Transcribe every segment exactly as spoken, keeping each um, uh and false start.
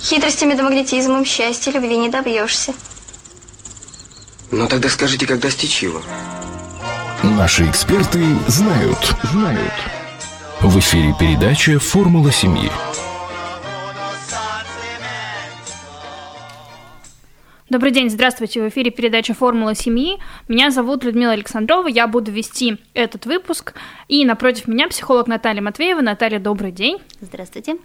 Хитростями да магнетизмом счастья, любви не добьешься. Ну тогда скажите, как достичь его? Наши эксперты знают, знают. В эфире передача «Формула семьи». Добрый день, здравствуйте, в эфире передача «Формула семьи». Меня зовут Людмила Александрова, я буду вести этот выпуск. И напротив меня психолог Наталья Матвеева. Наталья, добрый день. Здравствуйте.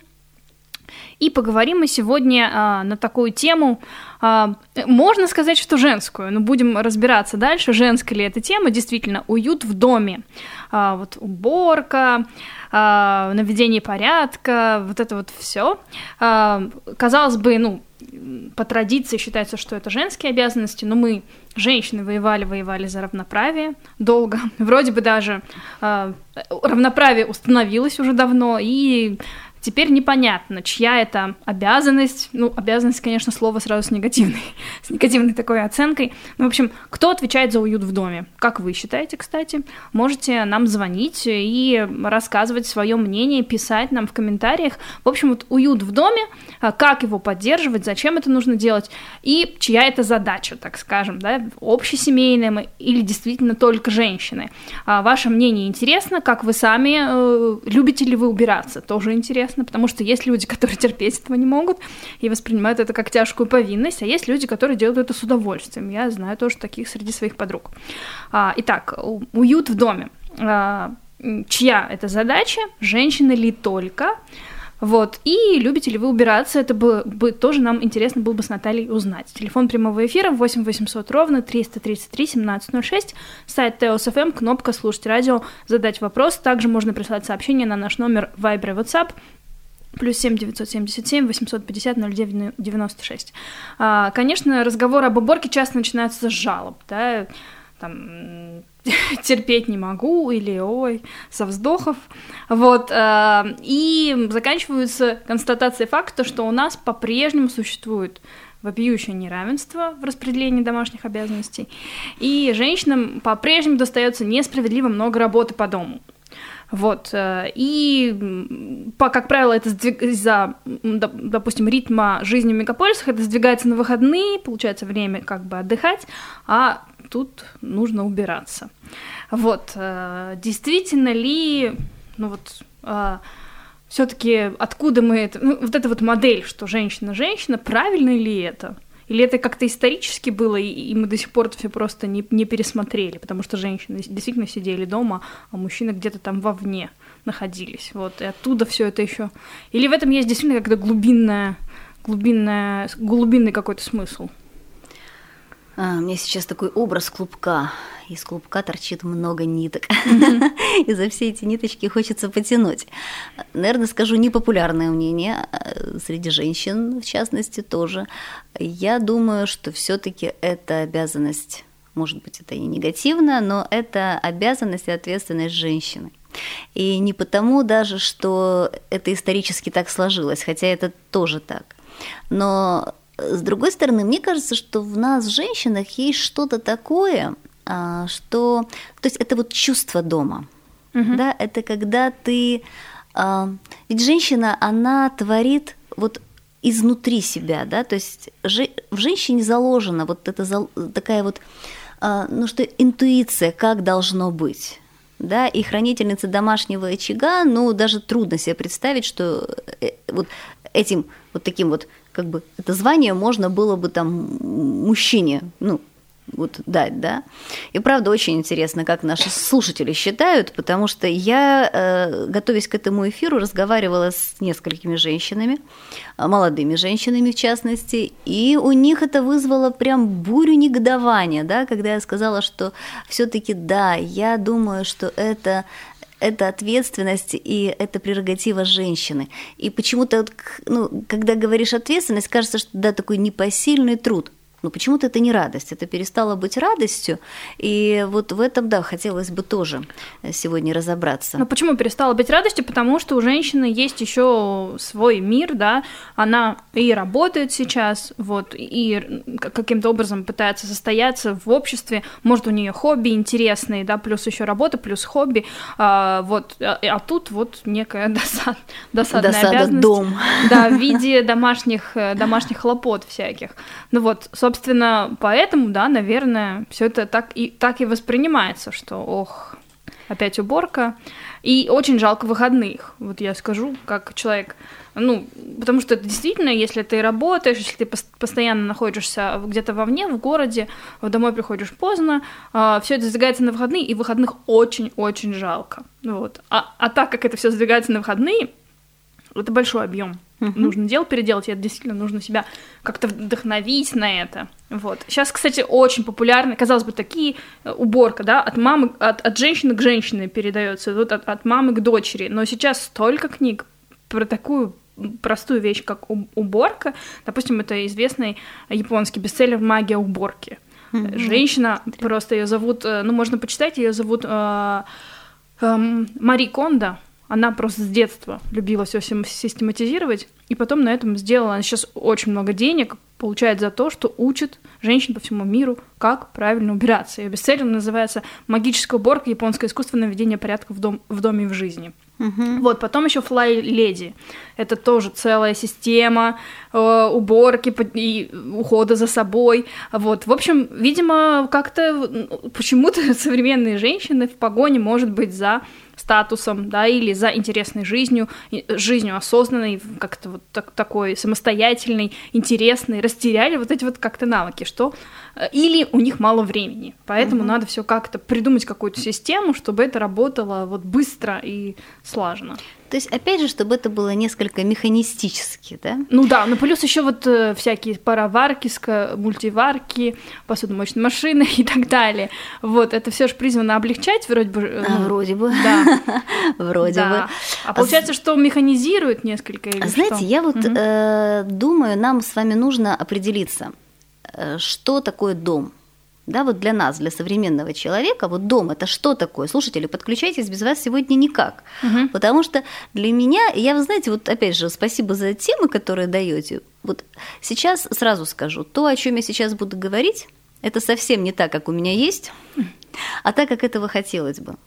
И поговорим мы сегодня а, на такую тему, а, можно сказать, что женскую, но будем разбираться дальше, женская ли эта тема. Действительно, уют в доме, а, вот уборка, а, наведение порядка, вот это вот все. А, казалось бы, ну, по традиции считается, что это женские обязанности, но мы, женщины, воевали, воевали за равноправие долго. Вроде бы даже а, равноправие установилось уже давно, и теперь непонятно, чья это обязанность. Ну, обязанность, конечно, слово сразу с негативной, с негативной такой оценкой. Ну, в общем, кто отвечает за уют в доме? Как вы считаете, кстати? Можете нам звонить и рассказывать свое мнение, писать нам в комментариях. В общем, вот уют в доме, как его поддерживать, зачем это нужно делать, и чья это задача, так скажем, да, общесемейная или действительно только женщины. Ваше мнение интересно, как вы сами, любите ли вы убираться, тоже интересно. Потому что есть люди, которые терпеть этого не могут и воспринимают это как тяжкую повинность, а есть люди, которые делают это с удовольствием. Я знаю тоже таких среди своих подруг. Итак, уют в доме. Чья это задача? Женщины ли только? Вот. И любите ли вы убираться? Это бы, бы тоже нам интересно было бы с Натальей узнать. Телефон прямого эфира восемь восемьсот ровно триста тридцать три семнадцать ноль шесть, сайт Теос точка эф эм, кнопка «Слушать радио», задать вопрос. Также можно прислать сообщение на наш номер Viber и WhatsApp плюс семь девятьсот семьдесят семь восемьсот пятьдесят ноль девять девяносто шесть. Конечно, разговоры об уборке часто начинаются с жалоб, да, там, терпеть не могу, или ой, со вздохов, вот, и заканчиваются констатацией факта, что у нас по-прежнему существует вопиющее неравенство в распределении домашних обязанностей, и женщинам по-прежнему достается несправедливо много работы по дому. Вот, и, как правило, это из-за, допустим, ритма жизни в мегаполисах, это сдвигается на выходные, получается время как бы отдыхать, а тут нужно убираться. Вот, действительно ли, ну вот, все-таки откуда мы это, ну, вот эта вот модель, что женщина-женщина, правильно ли это? Или это как-то исторически было, и мы до сих пор это все просто не, не пересмотрели, потому что женщины действительно сидели дома, а мужчины где-то там вовне находились. Вот, и оттуда все это еще. Или в этом есть действительно какая-то глубинная, глубинная, глубинный какой-то смысл? А, у меня сейчас такой образ клубка. Из клубка торчит много ниток. Mm-hmm. И за все эти ниточки хочется потянуть. Наверное, скажу непопулярное мнение среди женщин, в частности, тоже. Я думаю, что все-таки это обязанность, может быть, это и негативно, но это обязанность и ответственность женщины. И не потому даже, что это исторически так сложилось, хотя это тоже так. Но с другой стороны, мне кажется, что в нас, женщинах, есть что-то такое, что, то есть это вот чувство дома, uh-huh. да, это когда ты, ведь женщина, она творит вот изнутри себя, да, то есть в женщине заложена вот эта такая вот, ну что, интуиция, как должно быть. Да, и хранительница домашнего очага, ну, даже трудно себе представить, что вот этим вот таким вот, как бы, это звание можно было бы там мужчине, ну, вот дать, да. И правда очень интересно, как наши слушатели считают, потому что я, готовясь к этому эфиру, разговаривала с несколькими женщинами, молодыми женщинами в частности, и у них это вызвало прям бурю негодования, да, когда я сказала, что все-таки да, я думаю, что это это ответственность и это прерогатива женщины. И почему-то, ну, когда говоришь ответственность, кажется, что да, такой непосильный труд. Но почему-то это не радость, это перестало быть радостью, и вот в этом, да, хотелось бы тоже сегодня разобраться. Но почему перестало быть радостью? Потому что у женщины есть еще свой мир, да, она и работает сейчас, вот, и каким-то образом пытается состояться в обществе, может, у нее хобби интересные, да, плюс еще работа, плюс хобби, а, вот, а, а тут вот некая досад, досадная Досада обязанность. дом. Да, в виде домашних, домашних хлопот всяких. Ну вот, собственно, поэтому, да, наверное, все это так и, так и воспринимается, что, ох, опять уборка. И очень жалко выходных, вот я скажу, как человек, ну, потому что действительно, если ты работаешь, если ты постоянно находишься где-то вовне, в городе, домой приходишь поздно, все это сдвигается на выходные, и выходных очень-очень жалко. Вот. А, а так как это все сдвигается на выходные, это большой объем. Uh-huh. Нужно дело переделать, и это действительно нужно себя как-то вдохновить на это. Вот. Сейчас, кстати, очень популярны, казалось бы, такие уборка, да, от мамы, от, от женщины к женщине передается, вот от, от мамы к дочери. Но сейчас столько книг про такую простую вещь, как уборка. Допустим, это известный японский бестселлер «Магия уборки». Uh-huh. Женщина, просто ее зовут, ну, можно почитать, ее зовут э, э, Мари Кондо. Она просто с детства любила все систематизировать, и потом на этом сделала. Она сейчас очень много денег получает за то, что учит женщин по всему миру, как правильно убираться. Ее бестселлер называется «Магическая уборка. Японское искусство наведения порядка в, дом, в доме и в жизни». Uh-huh. Вот, потом еще Fly Lady. Это тоже целая система э, уборки и ухода за собой. Вот, в общем, видимо, как-то почему-то современные женщины в погоне, может быть, за статусом, да, или за интересной жизнью, жизнью осознанной, как-то вот так, такой самостоятельной, интересной, растеряли вот эти вот как-то навыки, что или у них мало времени, поэтому uh-huh. надо все как-то придумать какую-то систему, чтобы это работало вот быстро и слаженно. То есть, опять же, чтобы это было несколько механистически, да? Ну да, ну плюс еще вот э, всякие пароварки, мультиварки, посудомоечные машины и так далее. Вот, это все же призвано облегчать, вроде бы. Э, а, вроде бы. Да. Вроде да. бы. А получается, что механизирует несколько или Знаете, что? я вот угу. э, думаю, нам с вами нужно определиться, э, что такое дом. Да, вот для нас, для современного человека, вот дом – это что такое? Слушатели, подключайтесь, без вас сегодня никак. Угу. Потому что для меня, я, вы знаете, вот опять же, спасибо за темы, которые даете. Вот сейчас сразу скажу, то, о чем я сейчас буду говорить, это совсем не так, как у меня есть, а так, как этого хотелось бы.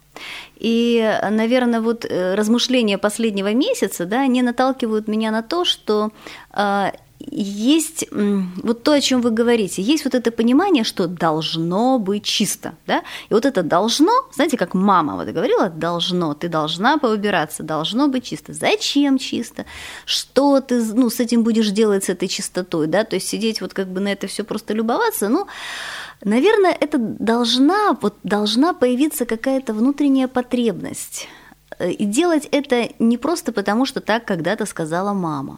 И, наверное, вот размышления последнего месяца, да, они наталкивают меня на то, что есть вот то, о чем вы говорите, есть вот это понимание, что должно быть чисто, да, и вот это должно, знаете, как мама вот говорила, должно, ты должна поубираться, должно быть чисто. Зачем чисто? Что ты, ну, с этим будешь делать, с этой чистотой, да, то есть сидеть вот как бы на это все просто любоваться, ну, наверное, это должна, вот должна появиться какая-то внутренняя потребность, и делать это не просто потому, что так когда-то сказала мама.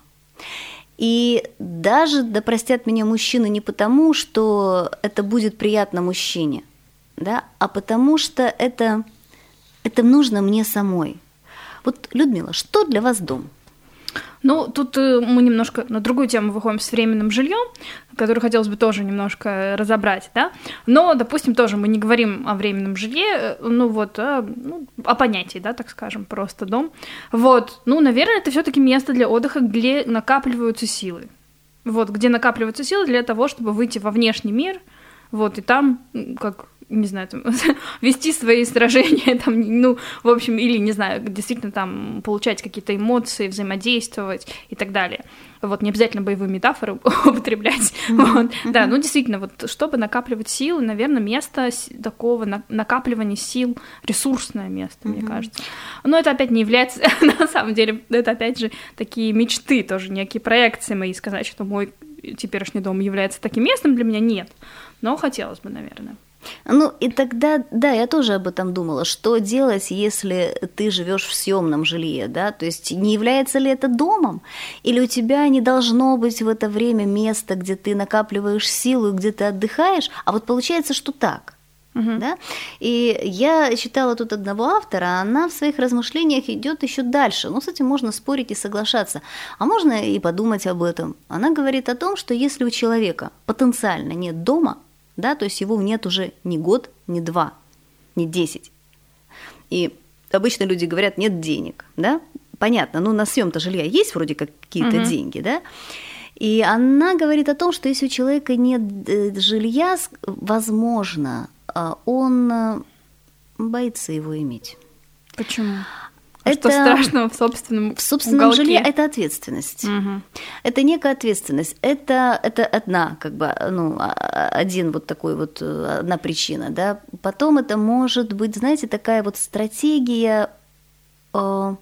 И даже, да простят меня мужчины, не потому, что это будет приятно мужчине, да, а потому что это, это нужно мне самой. Вот, Людмила, что для вас дом? Ну, тут мы немножко на другую тему выходим с временным жильем, которую хотелось бы тоже немножко разобрать, да. Но, допустим, тоже мы не говорим о временном жилье, ну вот, а, ну, о понятии, да, так скажем, просто дом. Вот, ну, наверное, это все-таки место для отдыха, где накапливаются силы. Вот, где накапливаются силы для того, чтобы выйти во внешний мир, вот, и там, как не знаю, там, вести свои сражения, там, ну, в общем, или, не знаю, действительно там получать какие-то эмоции, взаимодействовать и так далее. Вот, не обязательно боевые метафоры употреблять. Mm-hmm. Вот. Mm-hmm. Да, ну, действительно, вот, чтобы накапливать силы, наверное, место такого на- накапливания сил, ресурсное место, mm-hmm. мне кажется. Но это опять не является, на самом деле, это опять же такие мечты, тоже некие проекции мои, сказать, что мой теперешний дом является таким местом, для меня нет. Но хотелось бы, наверное. Ну, и тогда, да, я тоже об этом думала, что делать, если ты живешь в съемном жилье, да, то есть не является ли это домом, или у тебя не должно быть в это время места, где ты накапливаешь силу, где ты отдыхаешь, а вот получается, что так. Uh-huh. Да? И я читала тут одного автора, она в своих размышлениях идет еще дальше. Ну, с этим можно спорить и соглашаться, а можно и подумать об этом. Она говорит о том, что если у человека потенциально нет дома, да, то есть его нет уже ни год, ни два, ни десять, и обычно люди говорят, нет денег, да, понятно, ну, на съем-то жилья есть вроде как какие-то uh-huh. деньги, да, и она говорит о том, что если у человека нет жилья, возможно, он боится его иметь. Почему? А это... Что страшного в собственном В собственном уголке? жилье это ответственность. Угу. Это некая ответственность. Это, это одна, как бы, ну, один вот такой вот, одна причина, да. Потом это может быть, знаете, такая вот стратегия. Э...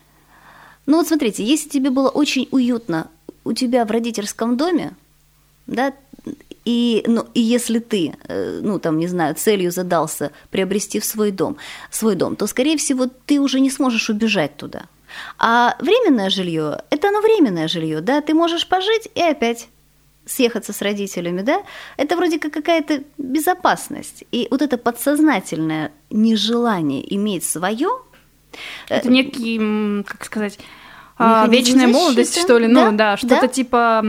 Ну вот смотрите, если тебе было очень уютно у тебя в родительском доме, да, и, ну, и если ты, ну, там, не знаю, целью задался приобрести в свой дом, свой дом, то, скорее всего, ты уже не сможешь убежать туда. А временное жилье – это оно временное жилье, да, ты можешь пожить и опять съехаться с родителями, да, это вроде как какая-то безопасность. И вот это подсознательное нежелание иметь свое. Это некий, как сказать, вечная защиты, молодость, что ли, да, ну да, что-то да. типа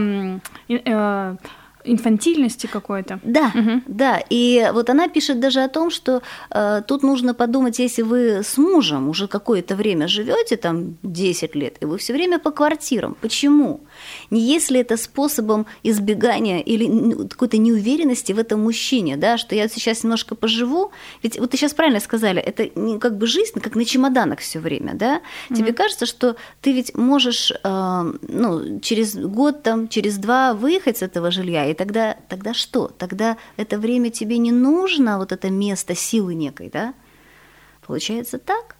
э, инфантильности какой-то. Да, угу. да. И вот она пишет даже о том, что э, тут нужно подумать, если вы с мужем уже какое-то время живете, там десять лет, и вы все время по квартирам. Почему? Не если это способом избегания или какой-то неуверенности в этом мужчине, да, что я сейчас немножко поживу, ведь вот ты сейчас правильно сказали, это как бы жизнь, как на чемоданах все время, да. Mm-hmm. Тебе кажется, что ты ведь можешь, э, ну, через год, там, через два выехать с этого жилья, и тогда, тогда что? Тогда это время тебе не нужно, вот это место силы некой, да? Получается так.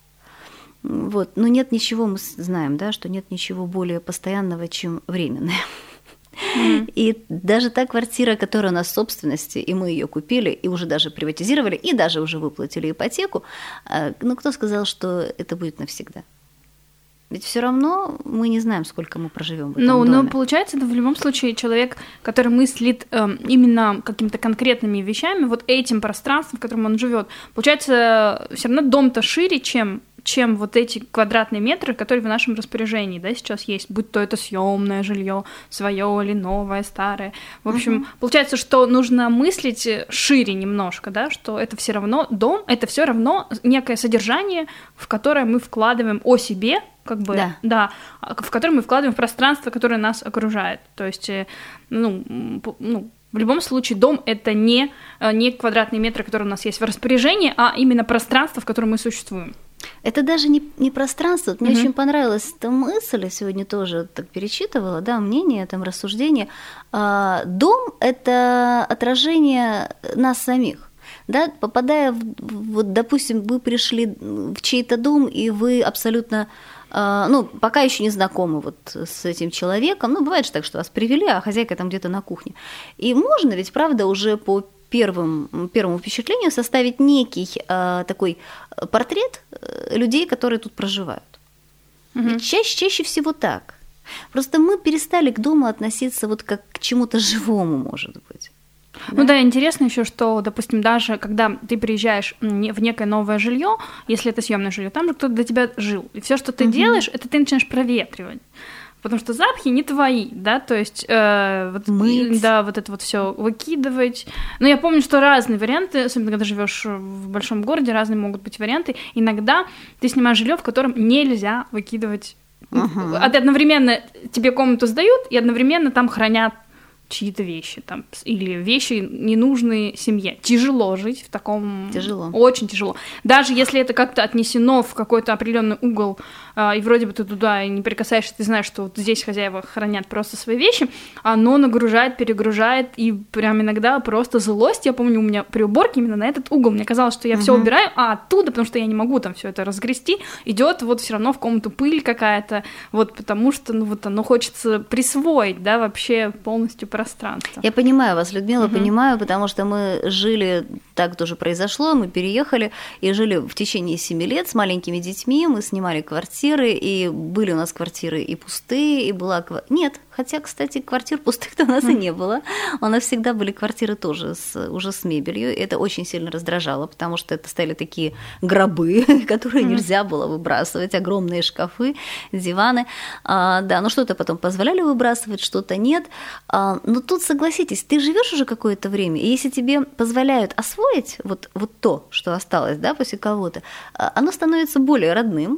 Вот. Но нет ничего, мы знаем, да, что нет ничего более постоянного, чем временное. Mm-hmm. И даже та квартира, которая у нас в собственности, и мы ее купили, и уже даже приватизировали, и даже уже выплатили ипотеку, ну, кто сказал, что это будет навсегда? Ведь все равно мы не знаем, сколько мы проживем в этом ну, доме. Но получается, это в любом случае человек, который мыслит э, именно какими-то конкретными вещами, вот этим пространством, в котором он живет, получается, все равно дом-то шире, чем чем вот эти квадратные метры, которые в нашем распоряжении, да, сейчас есть, будь то это съемное жилье, свое или новое, старое. В общем, uh-huh. получается, что нужно мыслить шире немножко, да, что это все равно дом, это все равно некое содержание, в которое мы вкладываем о себе, как бы, да. да, в которое мы вкладываем в пространство, которое нас окружает. То есть, ну, ну в любом случае, дом — это не, не квадратные метры, которые у нас есть в распоряжении, а именно пространство, в котором мы существуем. Это даже не, не пространство. Мне mm-hmm. очень понравилась эта мысль, я сегодня тоже так перечитывала, да, мнение, там, рассуждение. А, дом – это отражение нас самих. Да, попадая в, вот, допустим, вы пришли в чей-то дом, и вы абсолютно, э, ну, пока еще не знакомы вот с этим человеком, ну, бывает же так, что вас привели, а хозяйка там где-то на кухне. И можно ведь, правда, уже по первым, первому впечатлению составить некий э, такой портрет людей, которые тут проживают. Угу. Ведь чаще, чаще всего так. Просто мы перестали к дому относиться вот как к чему-то живому, может быть. Да? Ну да, интересно еще, что, допустим, даже когда ты приезжаешь в некое новое жилье, если это съемное жилье, там же кто-то до тебя жил. И все, что ты угу. делаешь, это ты начинаешь проветривать. Потому что запахи не твои, да, то есть э, вот, мыть, да, вот это вот все выкидывать. Но я помню, что разные варианты, особенно когда живешь в большом городе, разные могут быть варианты. Иногда ты снимаешь жилье, в котором нельзя выкидывать. Uh-huh. Одновременно тебе комнату сдают, и одновременно там хранят чьи-то вещи там, или вещи, ненужные семье. Тяжело жить в таком... Тяжело. Очень тяжело. Даже если это как-то отнесено в какой-то определенный угол, э, и вроде бы ты туда не прикасаешься, ты знаешь, что вот здесь хозяева хранят просто свои вещи, оно нагружает, перегружает, и прям иногда просто злость. Я помню, у меня при уборке именно на этот угол мне казалось, что я uh-huh. все убираю, а оттуда, потому что я не могу там все это разгрести, идет вот все равно в комнату пыль какая-то, вот потому что ну, вот оно хочется присвоить, да, вообще полностью пространство. пространство. Я понимаю вас, Людмила, Угу. понимаю, потому что мы жили, так тоже произошло, мы переехали и жили в течение семи лет с маленькими детьми, мы снимали квартиры, и были у нас квартиры и пустые, и была... ква- Нет, хотя, кстати, квартир пустых-то у нас и не было. У нас всегда были квартиры тоже с, уже с мебелью, и это очень сильно раздражало, потому что это стояли такие гробы, которые нельзя было выбрасывать, огромные шкафы, диваны. А, да, ну что-то потом позволяли выбрасывать, что-то нет. А, но тут, согласитесь, ты живешь уже какое-то время, и если тебе позволяют освоить вот, вот то, что осталось, да, после кого-то, а, оно становится более родным,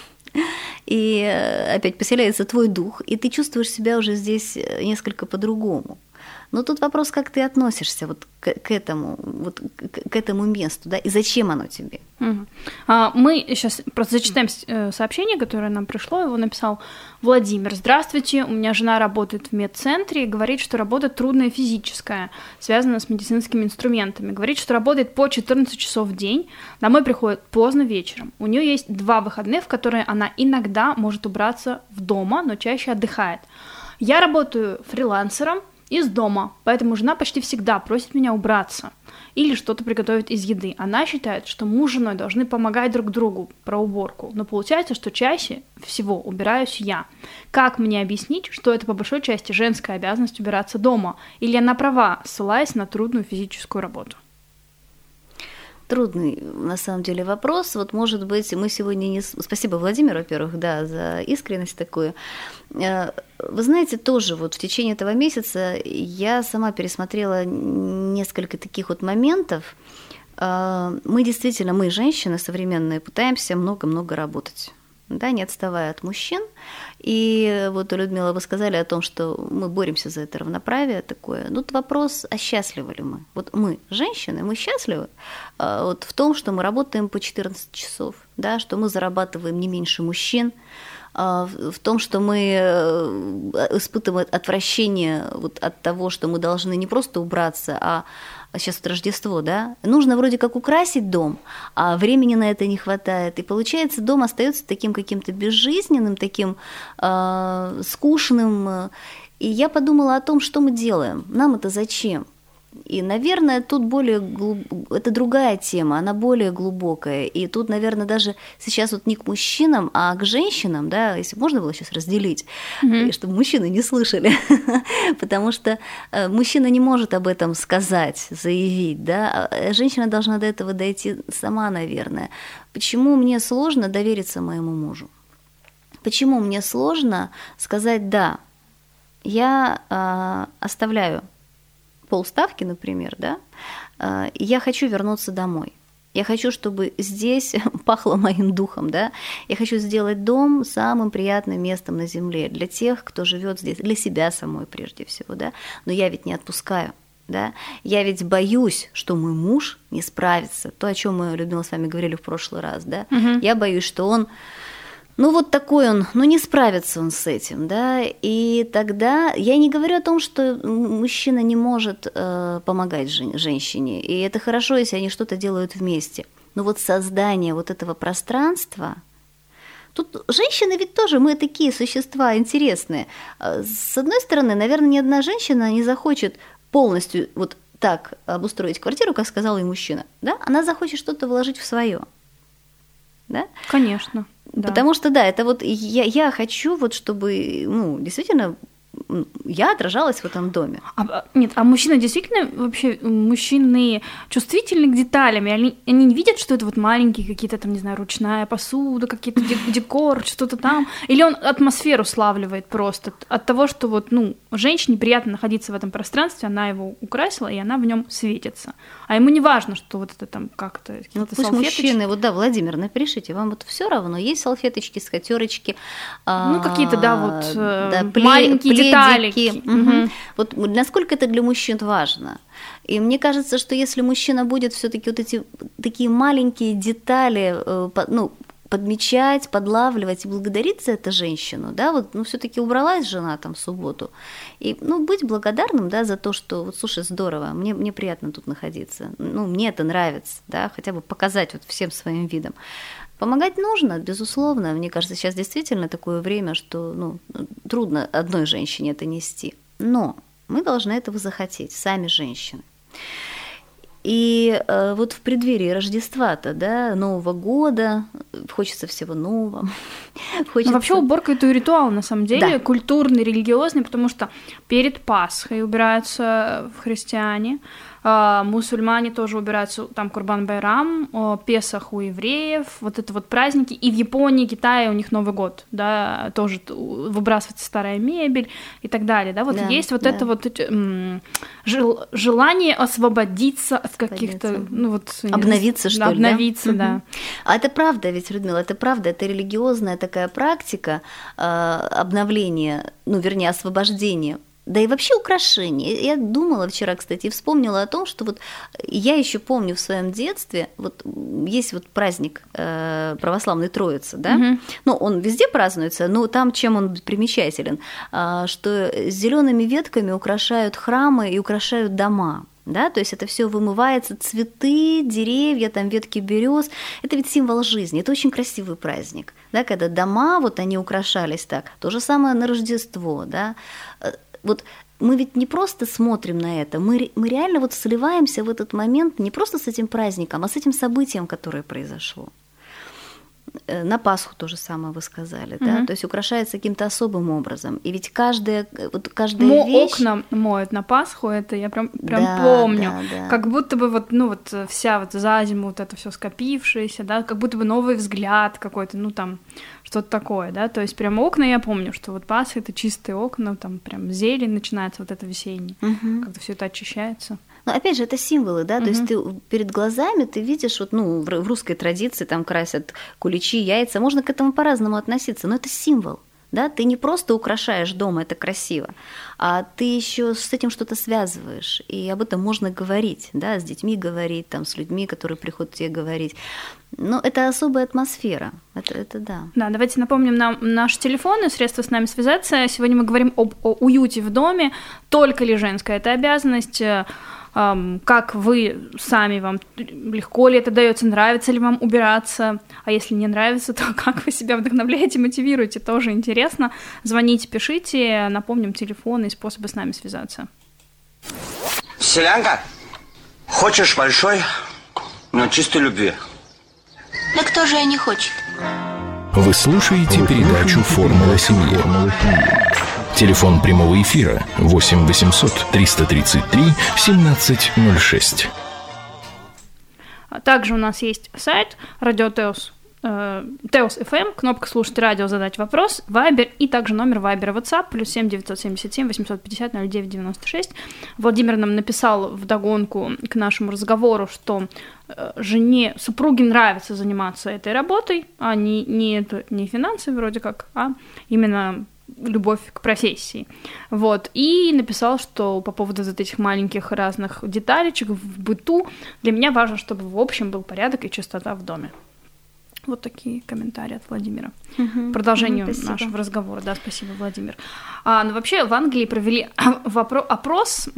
и э, опять поселяется твой дух, и ты чувствуешь себя уже здесь несколько по-другому. Но тут вопрос, как ты относишься вот к, к этому, вот к, к этому месту, да, и зачем оно тебе? Угу. А, мы сейчас просто зачитаем э, сообщение, которое нам пришло. Его написал Владимир. Здравствуйте, у меня жена работает в медцентре и говорит, что работа трудная физическая, связанная с медицинскими инструментами. Говорит, что работает по четырнадцать часов в день, домой приходит поздно вечером. У нее есть два выходных, в которые она иногда может убраться в дома, но чаще отдыхает. Я работаю фрилансером из дома, поэтому жена почти всегда просит меня убраться или что-то приготовить из еды. Она считает, что муж с женой должны помогать друг другу про уборку, но получается, что чаще всего убираюсь я. Как мне объяснить, что это по большой части женская обязанность убираться дома, или она права, ссылаясь на трудную физическую работу? Трудный, на самом деле, вопрос. Вот, может быть, мы сегодня не... Спасибо, Владимир, во-первых, да, за искренность такую. Вы знаете, тоже вот в течение этого месяца я сама пересмотрела несколько таких вот моментов. Мы действительно, мы, женщины современные, пытаемся много-много работать, да, не отставая от мужчин. И вот, Людмила, вы сказали о том, что мы боремся за это равноправие такое. Тут вопрос, а счастливы ли мы? Вот мы, женщины, мы счастливы вот в том, что мы работаем по четырнадцать часов, да, что мы зарабатываем не меньше мужчин, в том, что мы испытываем отвращение вот от того, что мы должны не просто убраться, а сейчас вот Рождество, да, нужно вроде как украсить дом, а времени на это не хватает, и получается, дом остается таким каким-то безжизненным, таким э, скучным, и я подумала о том, что мы делаем, нам это зачем? И, наверное, тут более глуб... это другая тема, она более глубокая. И тут, наверное, даже сейчас вот не к мужчинам, а к женщинам, да, если можно было сейчас разделить, mm-hmm. чтобы мужчины не слышали, потому что мужчина не может об этом сказать, заявить, да, а женщина должна до этого дойти сама, наверное. Почему мне сложно довериться моему мужу? Почему мне сложно сказать «да», я э, оставляю полставки, например, да, я хочу вернуться домой. Я хочу, чтобы здесь пахло моим духом, да. Я хочу сделать дом самым приятным местом на земле для тех, кто живет здесь, для себя самой прежде всего, да. Но я ведь не отпускаю, да. Я ведь боюсь, что мой муж не справится. То, о чем мы, Людмила, с вами говорили в прошлый раз, да. Угу. Я боюсь, что он Ну, вот такой он, ну, не справится он с этим, да, и тогда я не говорю о том, что мужчина не может э, помогать жен- женщине, и это хорошо, если они что-то делают вместе, но вот создание вот этого пространства, тут женщины ведь тоже, мы такие существа интересные, с одной стороны, наверное, ни одна женщина не захочет полностью вот так обустроить квартиру, как сказал и мужчина, да, она захочет что-то вложить в свое. Да? Конечно. Да. Потому что, да, это вот я, я хочу, вот, чтобы, ну, действительно, я отражалась в этом доме. А, нет, а мужчины действительно вообще, мужчины чувствительны к деталям, и они, они не видят, что это вот маленькие какие-то там, не знаю, ручная посуда, какие-то декор, что-то там, или он атмосферу славливает просто от того, что вот, ну, женщине приятно находиться в этом пространстве, она его украсила, и она в нем светится. А ему не важно, что вот это там как-то какие-то ну, пусть салфеточки. Мужчины, вот да, Владимир, напишите, вам вот все равно, есть салфеточки, скатерочки, ну, какие-то, да, вот да, маленькие пледики. деталики. Угу. Вот насколько это для мужчин важно. И мне кажется, что если мужчина будет все-таки вот эти такие маленькие детали, ну, подмечать, подлавливать и благодарить за это женщину, да, вот, ну, все-таки убралась жена там в субботу, и, ну, быть благодарным, да, за то, что, вот, слушай, здорово, мне, мне приятно тут находиться, ну, мне это нравится, да, хотя бы показать вот всем своим видом. Помогать нужно, безусловно, мне кажется, сейчас действительно такое время, что, ну, трудно одной женщине это нести, но Мы должны этого захотеть, сами женщины. И э, вот в преддверии Рождества-то, да, Нового года, хочется всего нового. Хочется... Но вообще уборка – это ритуал, на самом деле, да. Культурный, религиозный, потому что перед Пасхой убираются христиане, мусульмане тоже убираются, там Курбан-Байрам, Песах у евреев, вот это вот праздники, и в Японии, Китае у них Новый год, да, тоже выбрасывается старая мебель и так далее, да, вот да, есть вот да. это вот жел, желание освободиться от каких-то, ну вот... Обновиться, что да, ли, обновиться, да? да. Угу. А это правда ведь, Людмила, это правда, это религиозная такая практика э, обновления, ну, вернее, освобождения. Да и вообще украшения. Я думала вчера, кстати, и вспомнила о том, что вот я еще помню в своем детстве, вот есть вот праздник э, православной Троицы, да, угу. ну, он везде празднуется, но там чем он примечателен, э, что зелеными ветками украшают храмы и украшают дома. Да, то есть это все вымывается, цветы, деревья, там ветки берез. Это ведь символ жизни. Это очень красивый праздник, да, когда дома вот они украшались так. То же самое на Рождество, да. Вот мы ведь не просто смотрим на это, мы, мы реально вот сливаемся в этот момент не просто с этим праздником, а с этим событием, которое произошло. На Пасху то же самое вы сказали, да, угу. то есть украшается каким-то особым образом. И ведь каждая, вот каждая Мо- вещь... окна моют на Пасху, это я прям, прям да, помню. Да, да. Как будто бы вот, ну вот вся вот за зиму вот это все скопившееся, да, как будто бы новый взгляд какой-то, ну там что-то такое, да, то есть прям окна я помню, что вот Пасха — это чистые окна, там прям зелень начинается, вот это весеннее, угу. как-то все это очищается. Но опять же, это символы, да, угу. то есть ты перед глазами ты видишь, вот, ну, в русской традиции там красят куличи, яйца, можно к этому по-разному относиться, но это символ, да, ты не просто украшаешь дом, это красиво, а ты еще с этим что-то связываешь, и об этом можно говорить, да, с детьми говорить, там, с людьми, которые приходят тебе говорить. Но это особая атмосфера, это, это да. Да, давайте напомним нам наши телефоны, средства с нами связаться. Сегодня мы говорим об о уюте в доме, только ли женская это обязанность, как вы сами, вам легко ли это дается, нравится ли вам убираться, а если не нравится, то как вы себя вдохновляете, мотивируете, тоже интересно. Звоните, пишите, напомним телефоны и способы с нами связаться. Селянка, хочешь большой, но чистой любви? Да кто же и не хочет? Вы слушаете передачу «Формула семьи». Телефон прямого эфира восемь восемьсот триста тридцать три семнадцать ноль шесть. Также у нас есть сайт радио Теос, э, Теос точка эф эм, кнопка «Слушать радио», «Задать вопрос», Вайбер и также номер Вайбера WhatsApp плюс семь девятьсот семьдесят семь восемьсот пятьдесят ноль девять девяносто шесть. Владимир нам написал вдогонку к нашему разговору, что э, жене, супруге нравится заниматься этой работой, а не, не, это, не финансы вроде как, а именно любовь к профессии. Вот. И написал, что по поводу вот этих маленьких разных деталечек в быту для меня важно, чтобы в общем был порядок и чистота в доме. Вот такие комментарии от Владимира. Угу, Продолжению угу, нашего разговора. Да, спасибо, Владимир. А, ну, вообще в Англии провели опрос,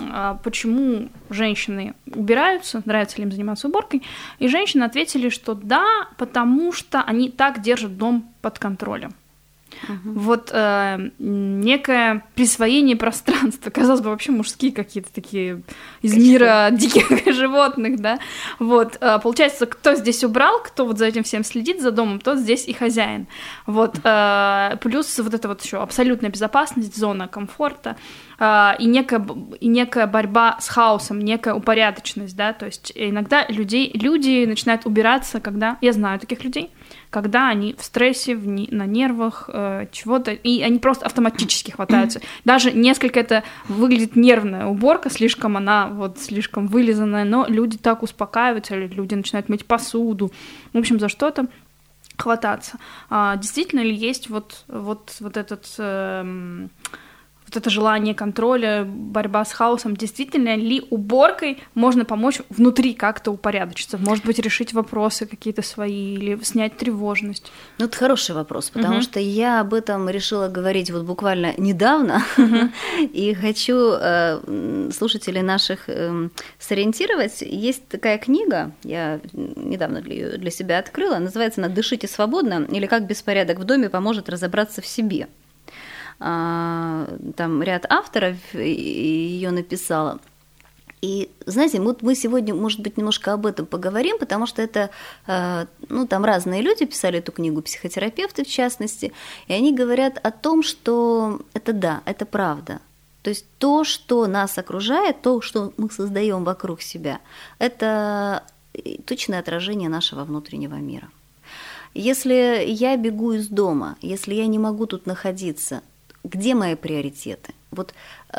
почему женщины убираются, нравится ли им заниматься уборкой, и женщины ответили, что да, потому что они так держат дом под контролем. Uh-huh. Вот э, некое присвоение пространства, казалось бы, вообще мужские какие-то такие из мира диких животных, да, вот, э, получается, кто здесь убрал, кто вот за этим всем следит, за домом, тот здесь и хозяин, вот, э, плюс вот это вот еще абсолютная безопасность, зона комфорта, э, и, некая, и некая борьба с хаосом, некая упорядоченность, да, то есть иногда людей, люди начинают убираться, когда, я знаю таких людей, когда они в стрессе, в не, на нервах, э, чего-то, и они просто автоматически хватаются. Даже несколько это выглядит нервная уборка, слишком она вот слишком вылизанная, но люди так успокаиваются, люди начинают мыть посуду, в общем, за что-то хвататься. А, действительно ли есть вот, вот, вот этот... Э, вот это желание контроля, борьба с хаосом, действительно ли уборкой можно помочь внутри как-то упорядочиться? Может быть, решить вопросы какие-то свои или снять тревожность? Ну, это хороший вопрос, потому uh-huh. что я об этом решила говорить вот буквально недавно, uh-huh. и хочу э, слушателей наших э, сориентировать. Есть такая книга, я недавно ее для себя открыла, называется она «Дышите свободно» или «Как беспорядок в доме поможет разобраться в себе». там ряд авторов ее написало. И, знаете, вот мы сегодня, может быть, немножко об этом поговорим, потому что это, ну, там разные люди писали эту книгу, психотерапевты в частности, и они говорят о том, что это да, это правда. То есть то, что нас окружает, то, что мы создаем вокруг себя, это точное отражение нашего внутреннего мира. Если я бегу из дома, если я не могу тут находиться, где мои приоритеты? Вот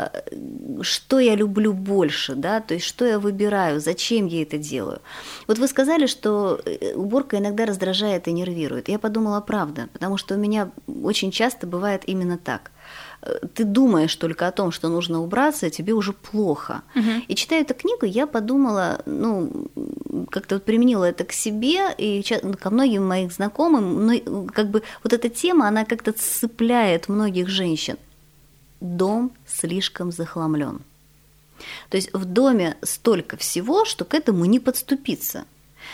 что я люблю больше, да, то есть что я выбираю, зачем я это делаю. Вот вы сказали, что уборка иногда раздражает и нервирует. Я подумала, правда, потому что у меня очень часто бывает именно так. Ты думаешь только о том, что нужно убраться, а тебе уже плохо. Угу. И читая эту книгу, я подумала, ну, как-то вот применила это к себе и ко многим моим знакомым, но как бы вот эта тема, она как-то цепляет многих женщин. Дом слишком захламлен. То есть в доме столько всего, что к этому не подступиться.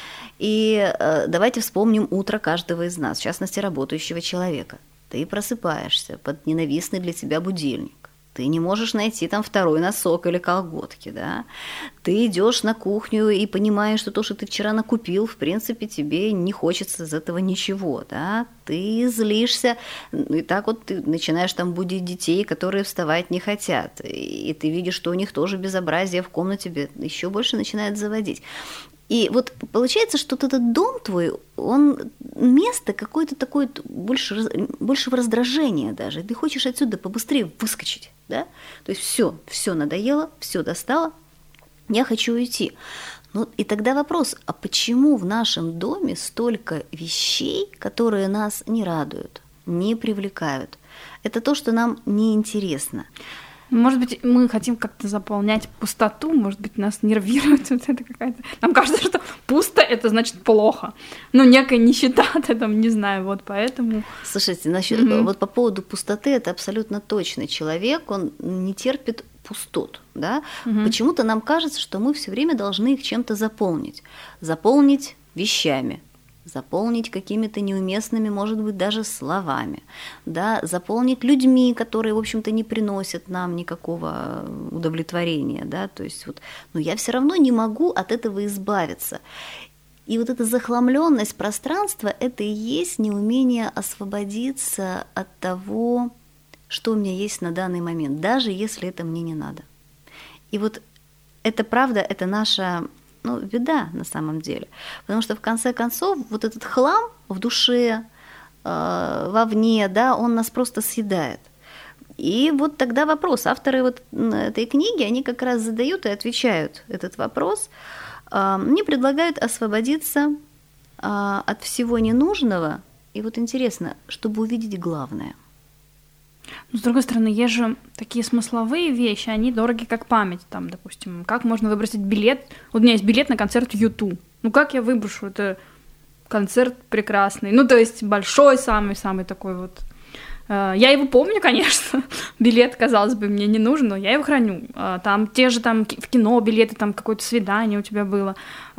И э, давайте вспомним утро каждого из нас, в частности, работающего человека. Ты просыпаешься под ненавистный для тебя будильник. Ты не можешь найти там второй носок или колготки, да? Ты идешь на кухню и понимаешь, что то, что ты вчера накупил, в принципе, тебе не хочется из этого ничего, да? Ты злишься, и так вот ты начинаешь там будить детей, которые вставать не хотят, и ты видишь, что у них тоже безобразие в комнате еще больше начинает заводить. И вот получается, что вот этот дом твой, он место какое-то такое больше, большего раздражения даже. Ты хочешь отсюда побыстрее выскочить, да? То есть все, все надоело, все достало, я хочу уйти. Ну и тогда вопрос, а почему в нашем доме столько вещей, которые нас не радуют, не привлекают? Это то, что нам неинтересно. Может быть, мы хотим как-то заполнять пустоту, может быть, нас нервирует вот это какая-то... Нам кажется, что пусто — это значит плохо. Ну, некая нищета от этого, не знаю, вот поэтому... Слушайте, насчёт, mm-hmm. вот по поводу пустоты это абсолютно точно. Человек, он не терпит пустот, да? Mm-hmm. Почему-то нам кажется, что мы все время должны их чем-то заполнить. Заполнить вещами, заполнить какими-то неуместными, может быть, даже словами, да, заполнить людьми, которые, в общем-то, не приносят нам никакого удовлетворения, да, то есть вот, но я все равно не могу от этого избавиться. И вот эта захламленность пространства – это и есть неумение освободиться от того, что у меня есть на данный момент, даже если это мне не надо. И вот это правда, это наша... Ну, беда на самом деле. Потому что в конце концов вот этот хлам в душе, э, вовне, да, он нас просто съедает. И вот тогда вопрос. Авторы вот этой книги, они как раз задают и отвечают этот вопрос. Э, мне предлагают освободиться э, от всего ненужного. И вот интересно, чтобы увидеть главное. Но, с другой стороны, есть же такие смысловые вещи, они дороги как память. Там, допустим, как можно выбросить билет? Вот у меня есть билет на концерт юту. Ну, как я выброшу? Это концерт прекрасный. Ну, то есть большой, самый-самый такой вот. Я его помню, конечно. Билет, казалось бы, мне не нужен, но я его храню. Там те же там в кино билеты, там какое-то свидание у тебя было.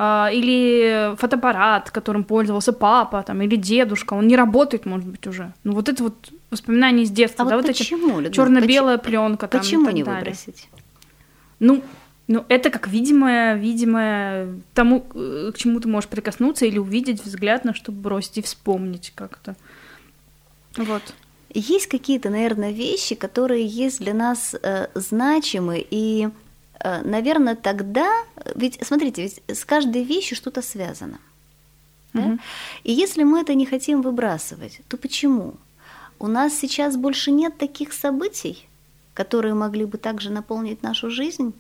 Или фотоаппарат, которым пользовался папа, там, или дедушка. Он не работает, может быть, уже. Ну, вот это вот воспоминания из детства. А да, вот вот почему, эти черно-белая пленка. Там, почему и не далее. Выбросить? Ну, ну, это как видимое, видимое тому, к чему ты можешь прикоснуться или увидеть взгляд, на что бросить и вспомнить как-то. Вот. Есть какие-то, наверное, вещи, которые есть для нас э, значимы, и, э, наверное, тогда, ведь, смотрите, ведь с каждой вещью что-то связано. Да? Mm-hmm. И если мы это не хотим выбрасывать, то почему? У нас сейчас больше нет таких событий, которые могли бы также наполнить нашу жизнь?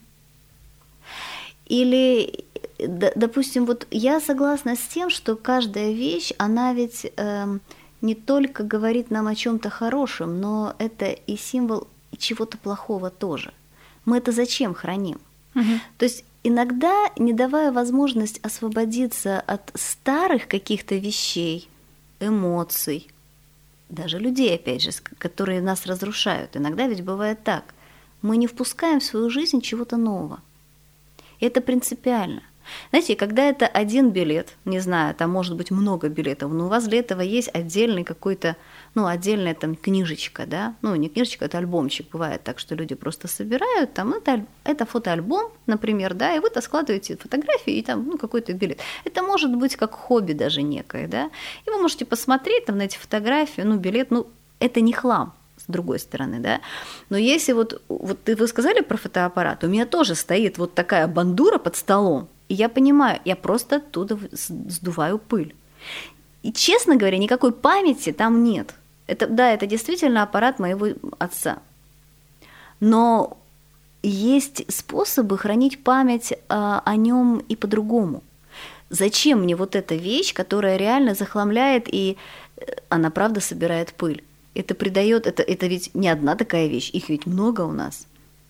Или, допустим, вот я согласна с тем, что каждая вещь, она ведь... Э, не только говорит нам о чем-то хорошем, но это и символ чего-то плохого тоже. Мы это зачем храним? Угу. То есть иногда, не давая возможность освободиться от старых каких-то вещей, эмоций, даже людей, опять же, которые нас разрушают, иногда ведь бывает так, мы не впускаем в свою жизнь чего-то нового. И это принципиально. Знаете, когда это один билет, не знаю, там может быть много билетов, но у вас для этого есть отдельный какой-то, ну, отдельная там книжечка, да, ну, не книжечка, это альбомчик, бывает так, что люди просто собирают, там, это, это фотоальбом, например, да, и вы-то складываете фотографии и там, ну, какой-то билет. Это может быть как хобби даже некое, да, и вы можете посмотреть там на эти фотографии, ну, билет, ну, это не хлам, с другой стороны, да, но если вот, вот вы сказали про фотоаппарат, у меня тоже стоит вот такая бандура под столом, и я понимаю, я просто оттуда сдуваю пыль. И, честно говоря, никакой памяти там нет. Это, да, это действительно аппарат моего отца. Но есть способы хранить память а, о нем и по-другому. Зачем мне вот эта вещь, которая реально захламляет, и она правда собирает пыль? Это придает, это, это ведь не одна такая вещь, их ведь много у нас.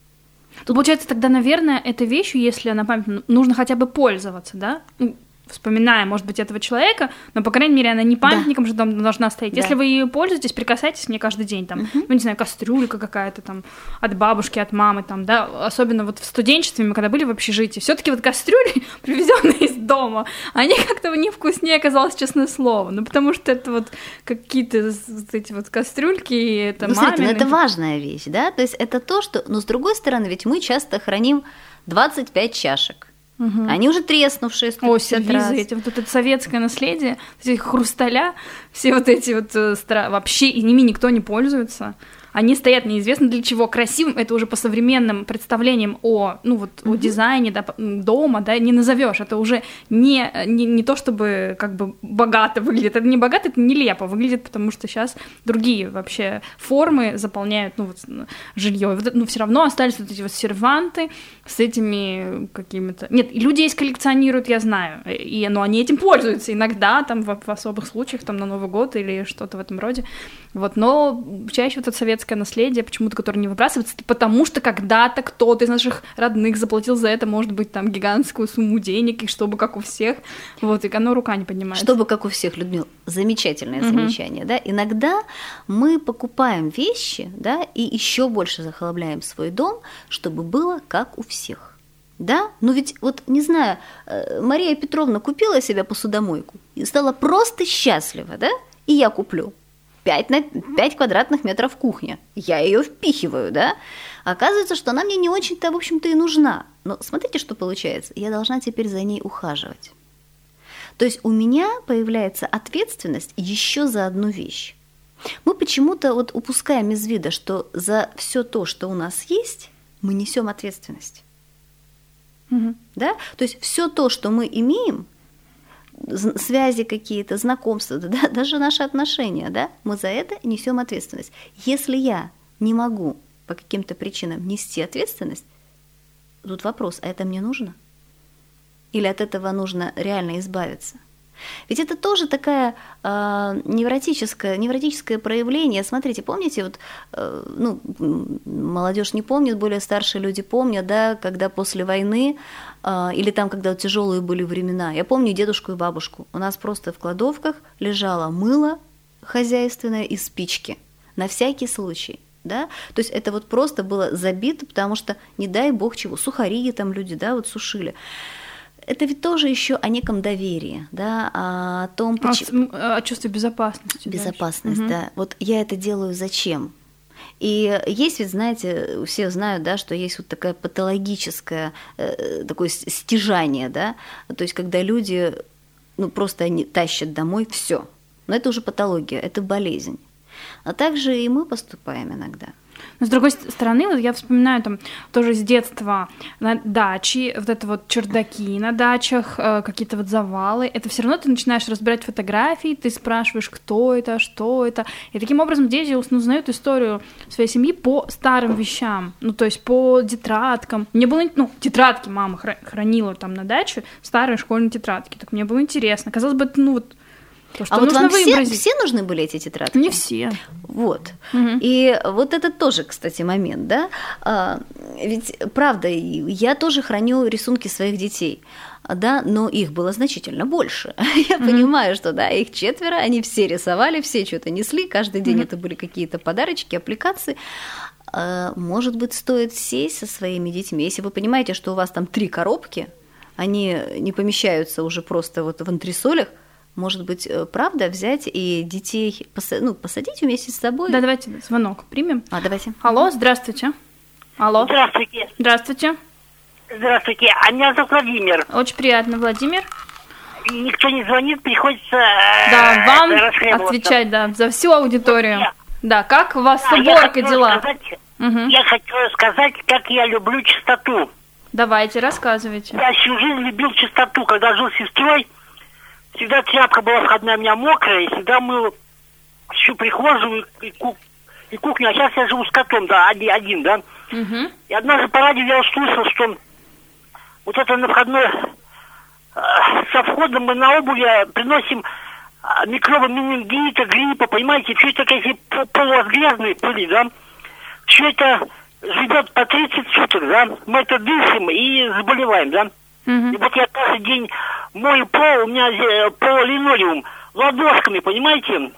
Тут, получается, тогда, наверное, этой вещью, если она памятна, нужно хотя бы пользоваться, да? Вспоминая, может быть, этого человека, но, по крайней мере, она не памятником да. же там должна стоять. Да. Если вы ею пользуетесь, прикасайтесь к ней каждый день, там, uh-huh. ну, не знаю, кастрюлька какая-то там от бабушки, от мамы, там, да, особенно вот в студенчестве, мы когда были в общежитии, все-таки вот кастрюли, привезенные из дома, они как-то не вкуснее оказалось, честное слово, ну, потому что это вот какие-то вот эти вот кастрюльки, и это ну, мамины. Смотрите, ну, это важная вещь, да, то есть это то, что, но с другой стороны, ведь мы часто храним двадцать пять чашек. Угу. Они уже треснувшие сто пятьдесят раз. Эти, вот это советское наследие, эти хрусталя, все вот эти вот стра... вообще и ними никто не пользуется. Они стоят неизвестно для чего, красивым, это уже по современным представлениям о, ну вот, mm-hmm. о дизайне да, дома, да, не назовешь, это уже не, не, не то, чтобы как бы богато выглядит, это не богато, это нелепо выглядит, потому что сейчас другие вообще формы заполняют, ну вот, жилье, вот, ну все равно остались вот эти вот серванты с этими какими-то, нет, люди есть коллекционируют, я знаю, и, но они этим пользуются иногда, там, в, в особых случаях, там, на Новый год или что-то в этом роде, вот, но чаще вот этот совет наследие, почему-то, которое не выбрасывается, потому что когда-то кто-то из наших родных заплатил за это, может быть, там, гигантскую сумму денег, и чтобы как у всех, вот, и оно рука не поднимается. Чтобы как у всех, Людмила, замечательное угу. замечание, да, иногда мы покупаем вещи, да, и еще больше захламляем свой дом, чтобы было как у всех. Да? Ну ведь, вот, не знаю, Мария Петровна купила себе посудомойку и стала просто счастлива, да, и я куплю. пять на пять квадратных метров кухня. Я ее впихиваю, да? Оказывается, что она мне не очень-то, в общем-то, и нужна. Но смотрите, что получается. Я должна теперь за ней ухаживать. То есть у меня появляется ответственность еще за одну вещь. Мы почему-то вот упускаем из вида, что за все то, что у нас есть, мы несем ответственность. Угу. Да? То есть все то, что мы имеем, связи какие-то, знакомства, да, даже наши отношения, да, мы за это несем ответственность. Если я не могу по каким-то причинам нести ответственность, тут вопрос, а это мне нужно? Или от этого нужно реально избавиться? Ведь это тоже такое э, невротическое, невротическое проявление. Смотрите, помните, вот, э, ну, молодежь не помнит, более старшие люди помнят, да, когда после войны э, или там, когда тяжелые были времена. Я помню дедушку и бабушку. У нас просто в кладовках лежало мыло хозяйственное и спички на всякий случай. Да? То есть это вот просто было забито, потому что, не дай бог чего, сухари там люди, да, вот сушили. Это ведь тоже еще о неком доверии, да, о том, почему... О, о чувстве безопасности. Безопасность, дальше. Да. Вот я это делаю зачем? И есть ведь, знаете, все знают, да, что есть вот такая патологическое э, такое стяжание, да, то есть когда люди, ну, просто они тащат домой все. Но это уже патология, это болезнь. А также и мы поступаем иногда. Но с другой стороны, вот я вспоминаю там тоже с детства на даче, вот это вот чердаки на дачах, э, какие-то вот завалы, это все равно ты начинаешь разбирать фотографии, ты спрашиваешь, кто это, что это, и таким образом дети узнают историю своей семьи по старым вещам, ну то есть по тетрадкам. Мне было, ну, тетрадки мама хранила там на даче, старые школьные тетрадки, так мне было интересно. Казалось бы, это, ну вот, то, что а вот вам все, выобразить. все нужны были эти тетрадки? Не все. Вот. Угу. И вот это тоже, кстати, момент, да? А, ведь, правда, я тоже храню рисунки своих детей, да, но их было значительно больше. Я угу. понимаю, что, да, их четверо, они все рисовали, все что-то несли, каждый день угу. это были какие-то подарочки, аппликации. А, может быть, стоит сесть со своими детьми, если вы понимаете, что у вас там три коробки, они не помещаются уже просто вот в антресолях. Может быть, правда, взять и детей посадить, ну, посадить вместе с собой? Да, давайте звонок примем. А, давайте. Алло, здравствуйте. Алло. Здравствуйте. Здравствуйте. Здравствуйте. А меня зовут Владимир. Очень приятно, Владимир. Никто не звонит, приходится Да, вам расхлебываться. отвечать, да, за всю аудиторию. Я- Да, как у вас с Да, я уборкой хотела дела? сказать- Мгм. Я хочу сказать, как я люблю чистоту. Давайте, рассказывайте. Я всю жизнь любил чистоту. Когда жил с сестрой, всегда тряпка была входная у меня мокрая, и всегда мыл всю прихожую и, ку- и кухню. А сейчас я живу с котом, да, один, один, да. Мгм. И однажды по радио я услышал, что вот это на входной э, со входом мы на обуви приносим э, микробы менингита, гриппа, понимаете, все это такие полугрязные пыли, да. Все это живет по тридцать суток, да. Мы это дышим и заболеваем, да. Мгм. И вот я каждый день мою пол, у меня зе- пол линолеум ладошками, понимаете.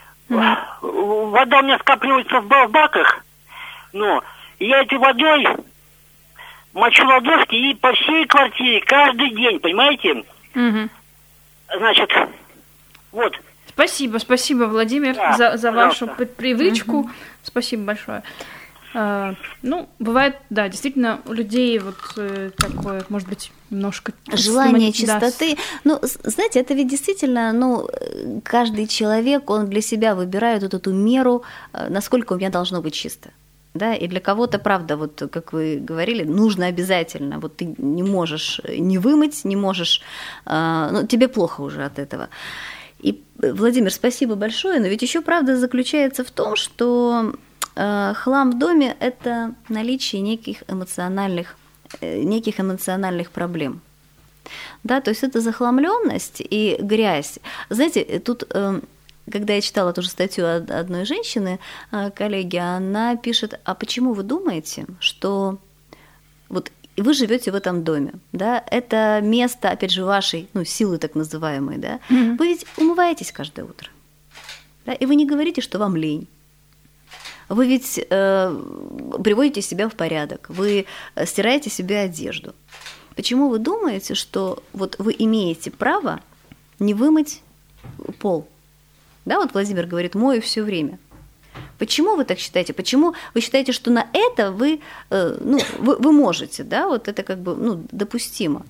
Вода у меня скапливается в ба- в баках, ну, и я этой водой мочу ладошки и по всей квартире каждый день, понимаете? Мгм. Значит, вот. Спасибо, спасибо, Владимир, Да, за, за вашу пожалуйста. п- привычку. Спасибо большое. А, ну, бывает, да, действительно, у людей вот э, такое, может быть, немножко... Желание системати- да, чистоты. Ну, с- знаете, это ведь действительно, ну, э, каждый человек, он для себя выбирает вот эту меру, э, насколько у меня должно быть чисто. Да, и для кого-то, правда, вот как вы говорили, нужно обязательно. Вот ты не можешь не вымыть, не можешь, э, ну, тебе плохо уже от этого. И, Владимир, спасибо большое, но ведь еще правда заключается в том, что э, хлам в доме – это наличие неких эмоциональных, э, неких эмоциональных проблем. Да, то есть это захламленность и грязь. Знаете, тут, э, когда я читала тоже статью од- одной женщины, э, коллеги, она пишет: а почему вы думаете, что вот вы живете в этом доме, да, это место, опять же, вашей, ну, силы так называемой, да, Мгм. вы ведь умываетесь каждое утро, да, и вы не говорите, что вам лень. Вы ведь э, приводите себя в порядок, вы э, стираете себе одежду. Почему вы думаете, что вот вы имеете право не вымыть пол? Да, вот Владимир говорит, мою все время. Почему вы так считаете? Почему вы считаете, что на это вы, э, ну, вы, вы можете, да, вот это как бы, ну, допустимо?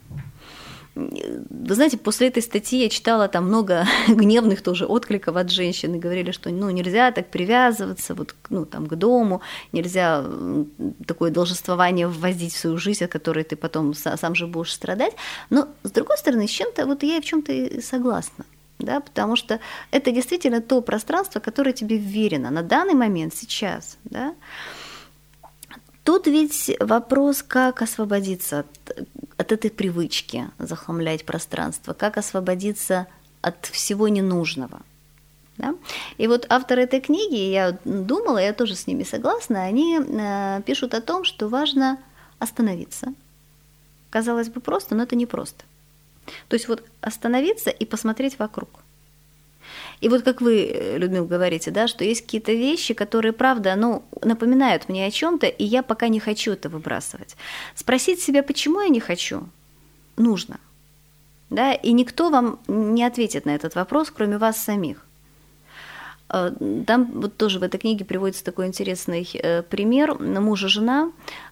Вы знаете, после этой статьи я читала там много гневных тоже откликов от женщин, и говорили, что, ну, нельзя так привязываться вот, ну, там, к дому, нельзя такое должествование ввозить в свою жизнь, от которой ты потом сам же будешь страдать. Но, с другой стороны, с чем-то, вот я и в чем-то и согласна. Да, потому что это действительно то пространство, которое тебе вверено на данный момент, сейчас. Да. Тут ведь вопрос, как освободиться от, от этой привычки захламлять пространство, как освободиться от всего ненужного. Да? И вот авторы этой книги, я думала, я тоже с ними согласна, они э, пишут о том, что важно остановиться. Казалось бы, просто, но это не просто. То есть вот остановиться и посмотреть вокруг. И вот как вы, Людмила, говорите, да, что есть какие-то вещи, которые, правда, ну, напоминают мне о чем-то, и я пока не хочу это выбрасывать. Спросить себя, почему я не хочу, нужно. Да? И никто вам не ответит на этот вопрос, кроме вас самих. Там вот тоже в этой книге приводится такой интересный пример. Муж и жена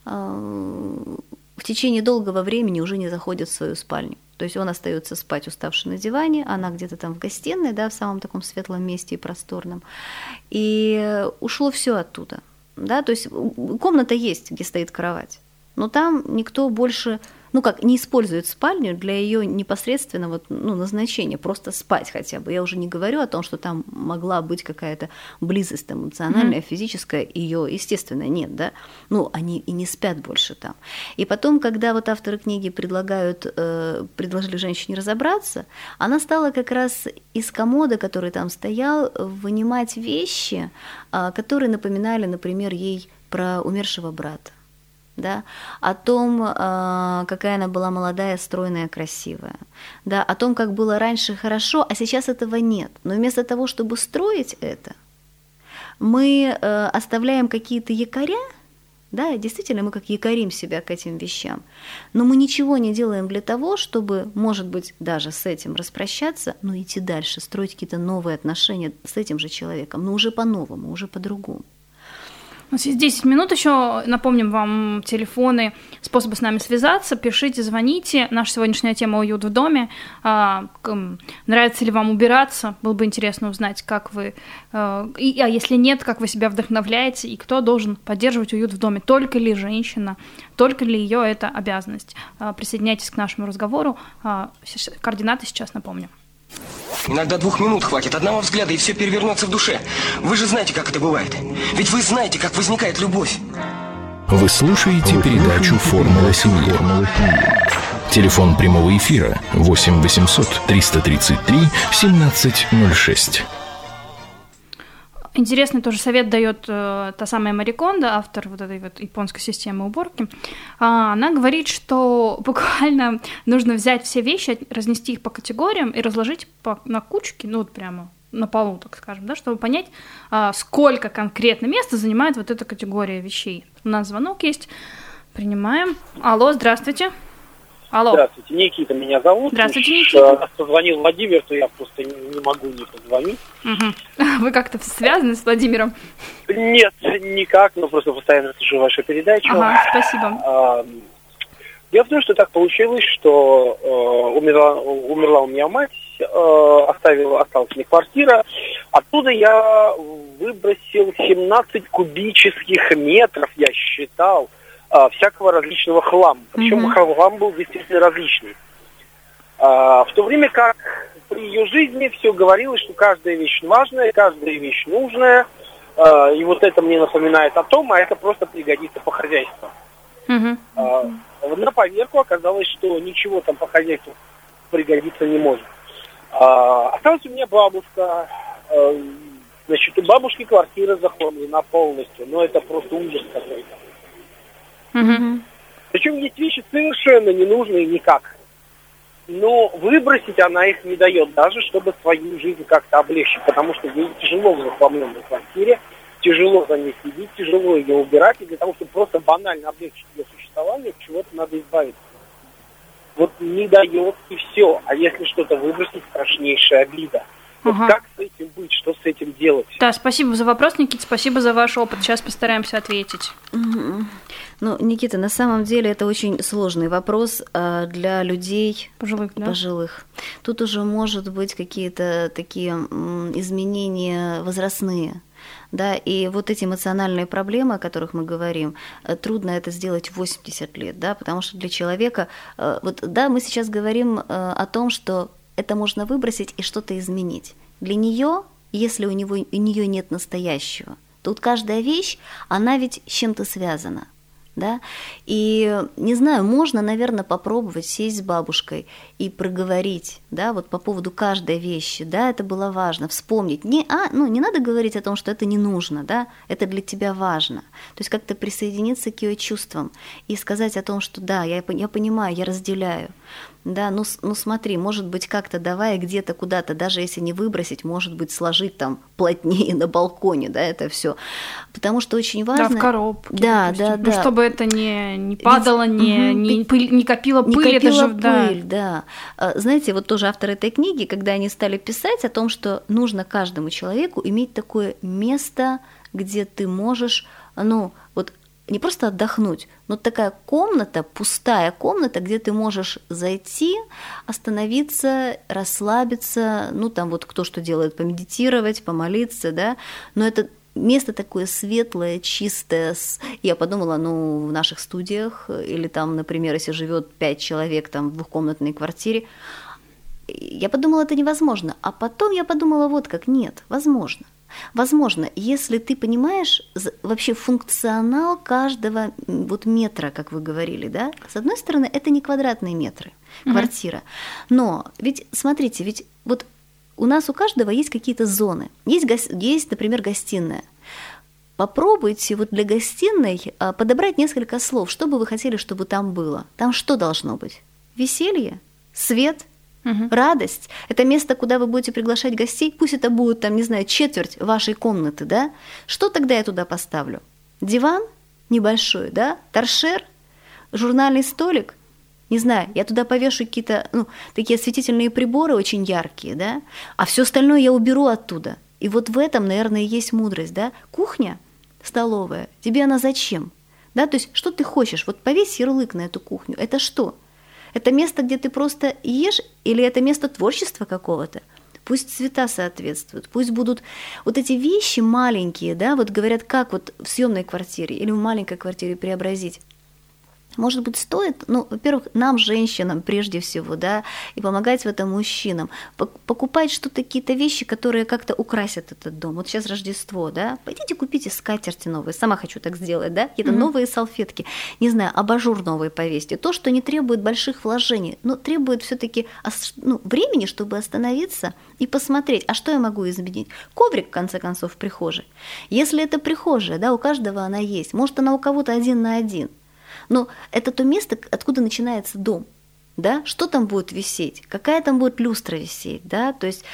в течение долгого времени уже не заходят в свою спальню. То есть он остается спать, уставший на диване, она где-то там в гостиной, да, в самом таком светлом месте и просторном. И ушло все оттуда. Да? То есть комната есть, где стоит кровать, но там никто больше, ну как, не использует спальню для ее непосредственного, ну, назначения, просто спать хотя бы. Я уже не говорю о том, что там могла быть какая-то близость эмоциональная, mm-hmm. физическая, ее, естественно, нет, да. Ну, они и не спят больше там. И потом, когда вот авторы книги предлагают, э, предложили женщине разобраться, она стала как раз из комода, который там стоял, вынимать вещи, э, которые напоминали, например, ей про умершего брата. Да, о том, какая она была молодая, стройная, красивая, да, о том, как было раньше хорошо, а сейчас этого нет. Но вместо того, чтобы строить это, мы оставляем какие-то якоря, Да, и действительно мы как якорим себя к этим вещам. Но мы ничего не делаем для того, чтобы, может быть, даже с этим распрощаться, но идти дальше, строить какие-то новые отношения с этим же человеком, но уже по-новому, уже по-другому. У нас есть десять минут еще. Напомним вам телефоны, способы с нами связаться. Пишите, звоните. Наша сегодняшняя тема «Уют в доме». А, нравится ли вам убираться? Было бы интересно узнать, как вы... А, и, а если нет, как вы себя вдохновляете? И кто должен поддерживать уют в доме? Только ли женщина? Только ли ее это обязанность? А, присоединяйтесь к нашему разговору. А, координаты сейчас напомню. Иногда двух минут хватит, одного взгляда, и все перевернется в душе. Вы же знаете, как это бывает. Ведь вы знаете, как возникает любовь. Вы слушаете передачу «Формула семьи». Телефон прямого эфира восемь восемьсот триста тридцать три семнадцать ноль шесть. Интересный тоже совет дает э, та самая Мари Кондо, автор вот этой вот японской системы уборки. А, она говорит, что буквально нужно взять все вещи, разнести их по категориям и разложить по, на кучки, ну вот прямо на полу, так скажем, да, чтобы понять, а, сколько конкретно места занимает вот эта категория вещей. У нас звонок есть, принимаем. Алло, здравствуйте. Алло. Здравствуйте, Никита меня зовут. Здравствуйте, Никита. Раз позвонил Владимир, то я просто не могу не позвонить. Угу. Вы как-то связаны с Владимиром? Нет, никак, но просто постоянно слушаю вашу передачу. Ага, спасибо. А, дело в том, что так получилось, что э, умерла, умерла у меня мать, э, оставила, осталась мне квартира. Оттуда я выбросил семнадцать кубических метров, я считал, всякого различного хлама. Причем mm-hmm. хлам был действительно различный. А, в то время как при ее жизни все говорилось, что каждая вещь важная, каждая вещь нужная. А, и вот это мне напоминает о том, а это просто пригодится по хозяйству. Mm-hmm. А, на поверку оказалось, что ничего там по хозяйству пригодиться не может. А, осталась у меня бабушка. А, значит, у бабушки квартира захламлена полностью. Но это просто ужас какой-то. Угу. Причем есть вещи совершенно ненужные никак. Но выбросить она их не дает, даже чтобы свою жизнь как-то облегчить. Потому что ей тяжело в захламленной квартире, тяжело за ней следить, тяжело ее убирать. И для того, чтобы просто банально облегчить ее существование, от чего-то надо избавиться. Вот не дает и все. А если что-то выбросить, страшнейшая обида. Вот ага. Как с этим быть, что с этим делать? Да, спасибо за вопрос, Никита, спасибо за ваш опыт. Сейчас постараемся ответить. Угу. Ну, Никита, на самом деле это очень сложный вопрос для людей пожилых, да? пожилых. Тут уже может быть какие-то такие изменения возрастные. Да, и вот эти эмоциональные проблемы, о которых мы говорим, трудно это сделать в восемьдесят лет, да, потому что для человека, вот, да, мы сейчас говорим о том, что это можно выбросить и что-то изменить. Для нее, если у него, у нее нет настоящего, тут каждая вещь, она ведь с чем-то связана. Да? И, не знаю, можно, наверное, попробовать сесть с бабушкой и проговорить, да, вот по поводу каждой вещи, да, это было важно, вспомнить. Не, а, ну, не надо говорить о том, что это не нужно, да, это для тебя важно. То есть как-то присоединиться к ее чувствам и сказать о том, что да, я, я понимаю, я разделяю. Да, ну, ну смотри, может быть, как-то давай где-то куда-то, даже если не выбросить, может быть, сложить там плотнее на балконе, да, это все, потому что очень важно. Да, в коробке. Да, допустим. да, ну, да. Чтобы это не, не падало, Ведь, не, угу, не, пыль, не копило не пыль. Копила это же, пыль, да. да. Знаете, вот тоже автор этой книги, когда они стали писать о том, что нужно каждому человеку иметь такое место, где ты можешь, ну, вот не просто отдохнуть, но такая комната, пустая комната, где ты можешь зайти, остановиться, расслабиться, ну там вот кто что делает, помедитировать, помолиться, да, но это место такое светлое, чистое. Я подумала, ну в наших студиях или там, например, если живет пять человек там в двухкомнатной квартире, я подумала, это невозможно, а потом я подумала, вот как, нет, возможно. Возможно, если ты понимаешь вообще функционал каждого вот метра, как вы говорили, да, с одной стороны, это не квадратные метры, квартира, но ведь, смотрите, ведь вот у нас у каждого есть какие-то зоны, есть, есть, например, гостиная. Попробуйте вот для гостиной подобрать несколько слов, что бы вы хотели, чтобы там было. Там что должно быть? Веселье? Свет? Угу. Радость – это место, куда вы будете приглашать гостей, пусть это будет, там, не знаю, четверть вашей комнаты, да? Что тогда я туда поставлю? Диван? небольшой, да, торшер, журнальный столик, не знаю, я туда повешу какие-то, ну, такие осветительные приборы очень яркие, да, а все остальное я уберу оттуда. И вот в этом, наверное, и есть мудрость, да. Кухня, столовая, тебе она зачем? Да, то есть что ты хочешь? Вот повесь ярлык на эту кухню. Это что? Это место, где ты просто ешь, или это место творчества какого-то? Пусть цвета соответствуют, пусть будут вот эти вещи маленькие, да, вот говорят, как вот в съемной квартире или в маленькой квартире преобразить. Может быть, стоит, ну, во-первых, нам, женщинам, прежде всего, да, и помогать в этом мужчинам, покупать что-то, какие-то вещи, которые как-то украсят этот дом. Вот сейчас Рождество, да, пойдите купите скатерти новые, сама хочу так сделать, да, какие-то mm-hmm. новые салфетки, не знаю, абажур новый повесьте, то, что не требует больших вложений, но требует все-таки ну, времени, чтобы остановиться и посмотреть, а что я могу изменить. Коврик, в конце концов, в прихожей. Если это прихожая, да, у каждого она есть, может, она у кого-то один на один. Но это то место, откуда начинается дом, да, что там будет висеть, какая там будет люстра висеть, да, то есть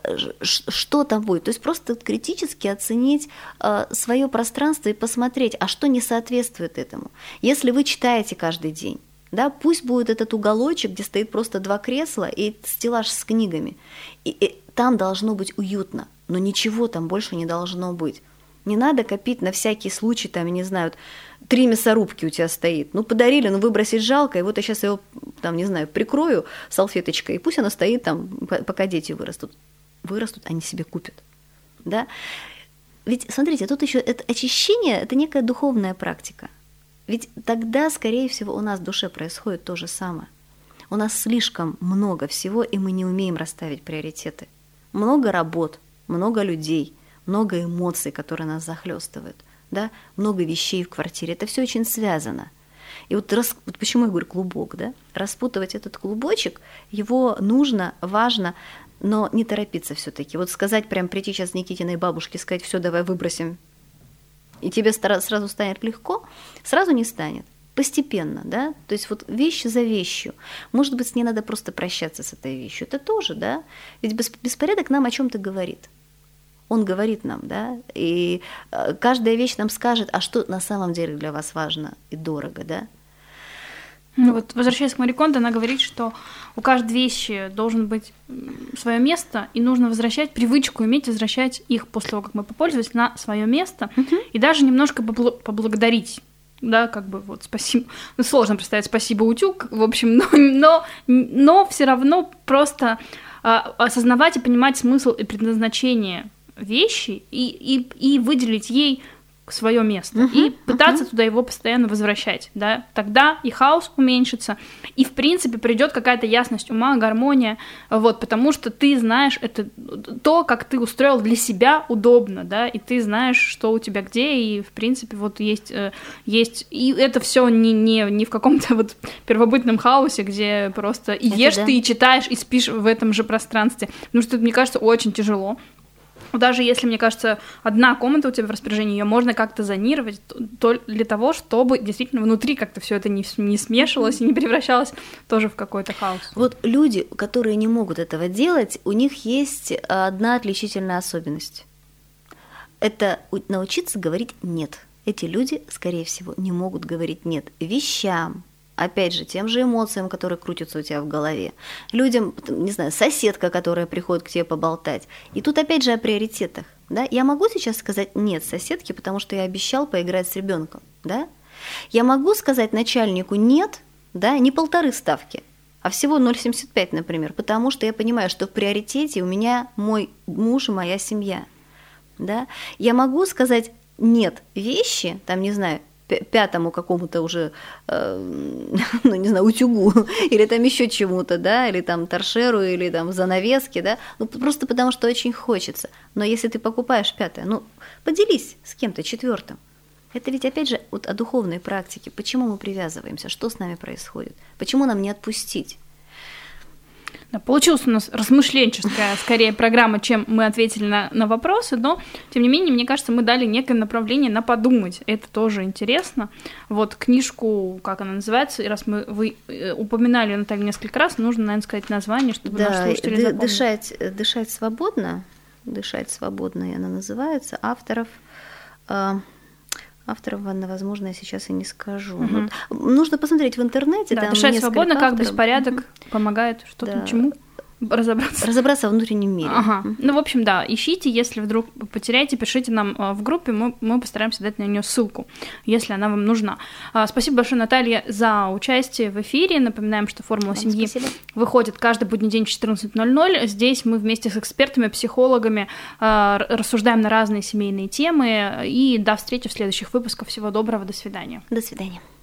что там будет, то есть просто критически оценить свое пространство и посмотреть, а что не соответствует этому. Если вы читаете каждый день, да, пусть будет этот уголочек, где стоит просто два кресла и стеллаж с книгами, и, и там должно быть уютно, но ничего там больше не должно быть. Не надо копить на всякий случай, там, я не знаю, три мясорубки у тебя стоит. Ну, подарили, ну, выбросить жалко, и вот я сейчас его, там, не знаю, прикрою салфеточкой, и пусть она стоит там, пока дети вырастут. Вырастут, они себе купят. Да? Ведь, смотрите, тут еще это очищение, это некая духовная практика. Ведь тогда, скорее всего, у нас в душе происходит то же самое. У нас слишком много всего, и мы не умеем расставить приоритеты. Много работ, много людей, много эмоций, которые нас захлестывают, да, много вещей в квартире. Это все очень связано. И вот, рас, вот почему я говорю клубок, да? Распутывать этот клубочек, его нужно, важно, но не торопиться все-таки. Вот сказать, прям прийти сейчас Никитиной бабушке, сказать, все, давай выбросим, и тебе сразу станет легко, сразу не станет. Постепенно, да, то есть вот вещь за вещью. Может быть, с ней надо просто прощаться с этой вещью. Это тоже, да, ведь беспорядок нам о чем-то говорит. Он говорит нам, да, и каждая вещь нам скажет, а что на самом деле для вас важно и дорого, да. Ну вот, возвращаясь к Мари Кондо, она говорит, что у каждой вещи должен быть свое место, и нужно возвращать привычку, иметь возвращать их после того, как мы попользовались, на свое место, uh-huh. и даже немножко поблагодарить. Да, как бы вот спасибо. Ну, сложно представить спасибо, утюг, в общем, но, но, но все равно просто а, осознавать и понимать смысл и предназначение вещи и, и, и выделить ей свое место, uh-huh, и пытаться uh-huh. туда его постоянно возвращать, да, тогда и хаос уменьшится, и, в принципе, придет какая-то ясность ума, гармония, вот, потому что ты знаешь, это то, как ты устроил для себя удобно, да, и ты знаешь, что у тебя где, и, в принципе, вот есть, есть, и это все не, не, не в каком-то вот первобытном хаосе, где просто и ешь да. ты, и читаешь, и спишь в этом же пространстве, потому что это, мне кажется, очень тяжело. Даже если, мне кажется, одна комната у тебя в распоряжении, ее можно как-то зонировать то для того, чтобы действительно внутри как-то все это не, не смешивалось и не превращалось тоже в какой-то хаос. Вот люди, которые не могут этого делать, у них есть одна отличительная особенность. Это научиться говорить «нет». Эти люди, скорее всего, не могут говорить «нет» вещам, опять же, тем же эмоциям, которые крутятся у тебя в голове, людям, не знаю, соседка, которая приходит к тебе поболтать. И тут опять же о приоритетах. Да? Я могу сейчас сказать «нет» соседке, потому что я обещал поиграть с ребенком. Да? Я могу сказать начальнику «нет», да, не полторы ставки, а всего ноль целых семьдесят пять, например, потому что я понимаю, что в приоритете у меня мой муж и моя семья. Да? Я могу сказать «нет» вещи, там, не знаю, пятому какому-то уже, э, ну, не знаю, утюгу, или там еще чему-то, да, или там торшеру, или там занавеске, да, ну, просто потому что очень хочется. Но если ты покупаешь пятое, ну, поделись с кем-то четвертым. Это ведь, опять же, вот о духовной практике. Почему мы привязываемся? Что с нами происходит? Почему нам не отпустить? Да, получилась у нас размышленческая, скорее, программа, чем мы ответили на, на вопросы, но, тем не менее, мне кажется, мы дали некое направление на подумать. Это тоже интересно. Вот книжку, как она называется, и раз мы вы упоминали, Наталья, несколько раз, нужно, наверное, сказать название, чтобы да, наши слушатели д- запомнили. Дышать, дышать свободно, дышать свободно, и она называется, авторов... Э- Авторов, возможно, я сейчас и не скажу. Угу. Вот. Нужно посмотреть в интернете. Да, там дышать несколько свободно, как авторов. беспорядок Угу. помогает что-то, Да. чему? Разобраться. Разобраться во внутреннем мире. Ага. Ну, в общем, да, ищите, если вдруг потеряете, пишите нам в группе, мы, мы постараемся дать на нее ссылку, если она вам нужна. Спасибо большое, Наталья, за участие в эфире. Напоминаем, что «Формула Вам семьи» спасибо. выходит каждый будний день в четырнадцать ноль ноль. Здесь мы вместе с экспертами, психологами рассуждаем на разные семейные темы. И до встречи в следующих выпусках. Всего доброго, до свидания. До свидания.